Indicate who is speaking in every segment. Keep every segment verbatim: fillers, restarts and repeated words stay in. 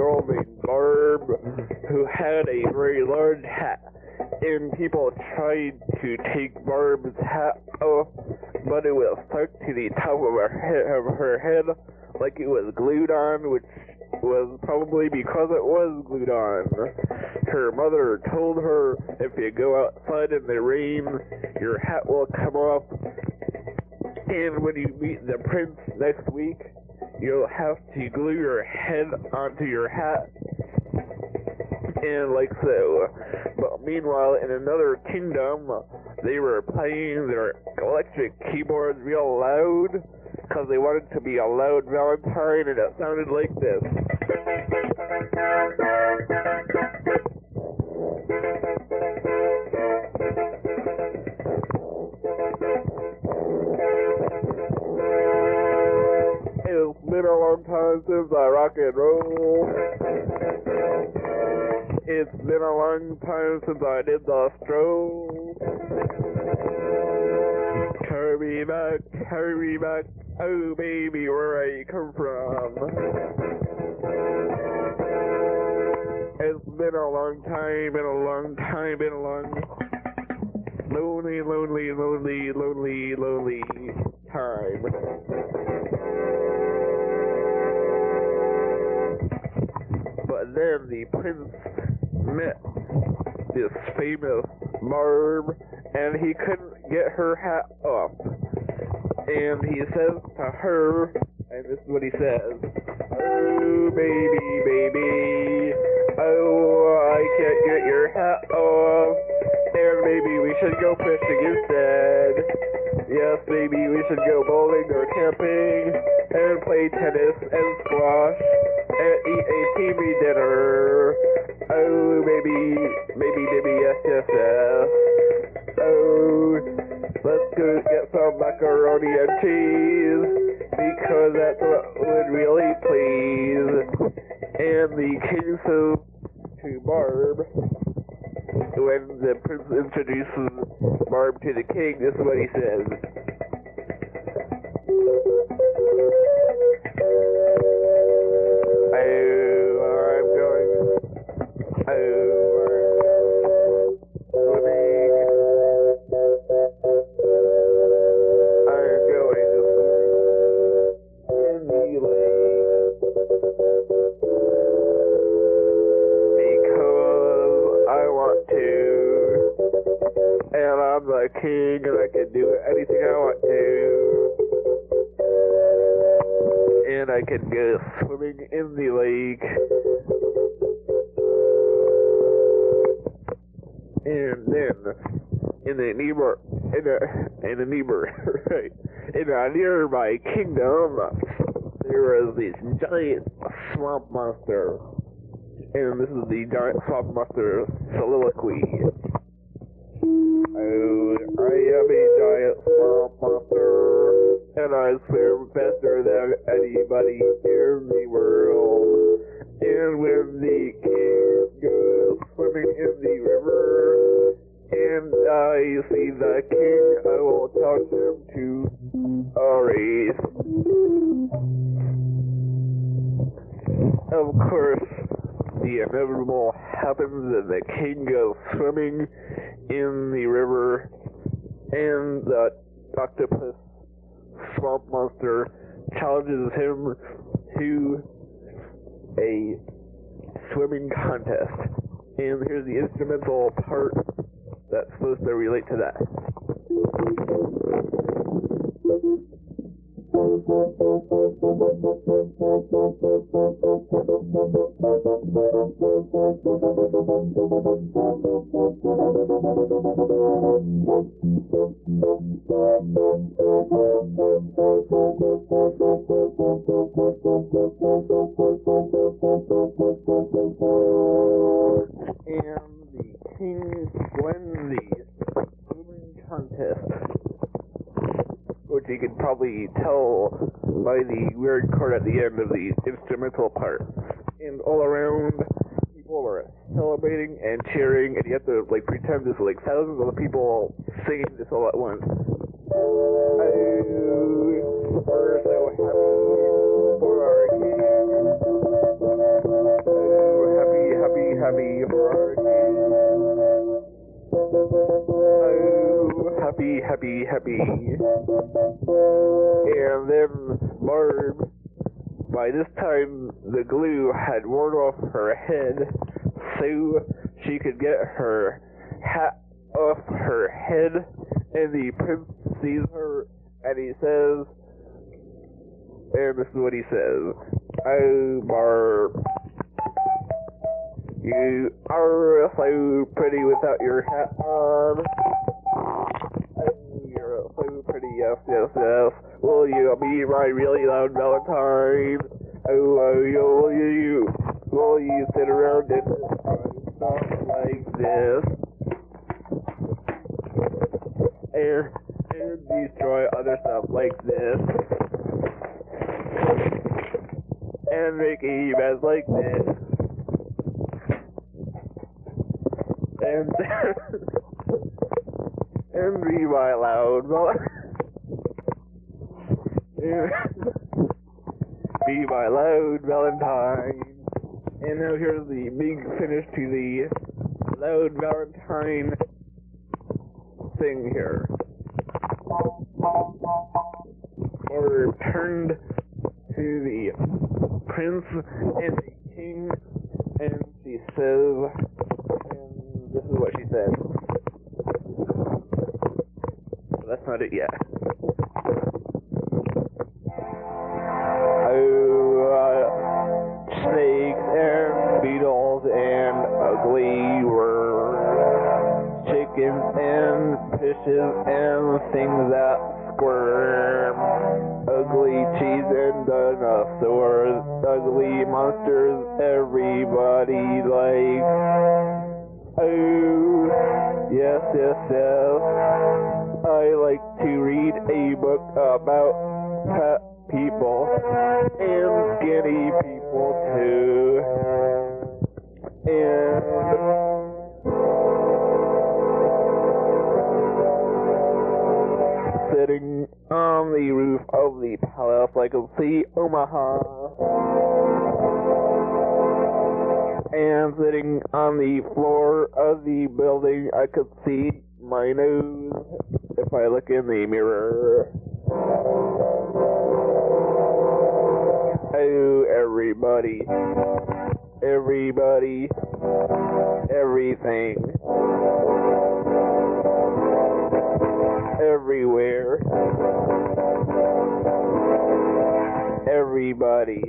Speaker 1: girl named Barb who had a very large hat. And people tried to take Barb's hat off, but it was stuck to the top of her head, of her head like it was glued on, which was probably because it was glued on. Her mother told her, if you go outside in the rain, your hat will come off, and when you meet the prince next week, you'll have to glue your head onto your hat, and like so. But meanwhile, in another kingdom, they were playing their electric keyboards real loud, because they wanted to be a loud Valentine, and it sounded like this. It's been a long time since I rock and roll. It's been a long time since I did the stroll. Carry me back, carry me back, oh baby, where I come from. It's been a long time, been a long time, been a long, lonely, lonely, lonely, lonely, lonely time. But then the prince met this famous Barb, and he couldn't get her hat off. And he says to her, and this is what he says, oh baby, baby, oh I can't get your hat off, and maybe we should go fishing instead. Yes, baby, we should go bowling or camping, and play tennis and squash, and eat a teamy dinner. Oh, baby, baby, baby, yes, yes, yes. Oh, let's go get some macaroni and cheese, because that's what would really please. And the king says to Barb, when the prince introduces Barb to the king, this is what he says. King, and I can do anything I want to, and I can go swimming in the lake, and then in a neighbor, in a in a neighbor, right, in a nearby kingdom, there was this giant swamp monster, and this is the giant swamp monster soliloquy. Oh, I am a giant swamp monster, and I swim faster than anybody in the world. And when the king goes swimming in the river, and I see the king, I will touch him to a race. Of course, the inevitable happens, and the king goes swimming in the river, and the octopus swamp monster challenges him to a swimming contest. And here's the instrumental part that's supposed to relate to that. And the king wins the swimming contest, which you could probably tell by the weird chord at the end of the instrumental part. And all around, people are celebrating and cheering, and you have to like pretend there's like thousands of people singing this all at once. Oh, we're so happy for our king. happy. And then Barb, by this time the glue had worn off her head, so she could get her hat off her head, and the prince sees her, and he says, and this is what he says, "Oh, Barb, you are so pretty without your hat on. Oh, you're so pretty, yes, yes, yes. Will you be my really loud Valentine? Oh, oh, you, will you, will you sit around and destroy stuff like this? And, and destroy other stuff like this? And make events like this? And, and be my loud be my loud Valentine." And now here's the big finish to the loud Valentine thing here. Or turned to the prince and the king, and she says, and this is what she said. But that's not it yet. Oh, uh, snakes and beetles and ugly worms, chickens and fishes and things that squirm, ugly cheese and dinosaurs, ugly monsters everybody likes. Oh, yes, yes, yes, I like to read a book about pet people and skinny people too. And sitting on the roof of the palace, I could see Omaha. And sitting on the floor of the building, I could see my nose if I look in the mirror. Oh, everybody, everybody, everything, everywhere, everybody.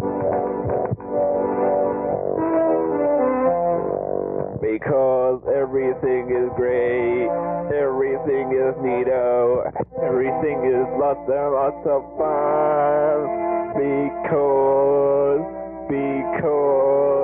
Speaker 1: Because everything is great, everything is neato, everything is lots and lots of fun. Because, because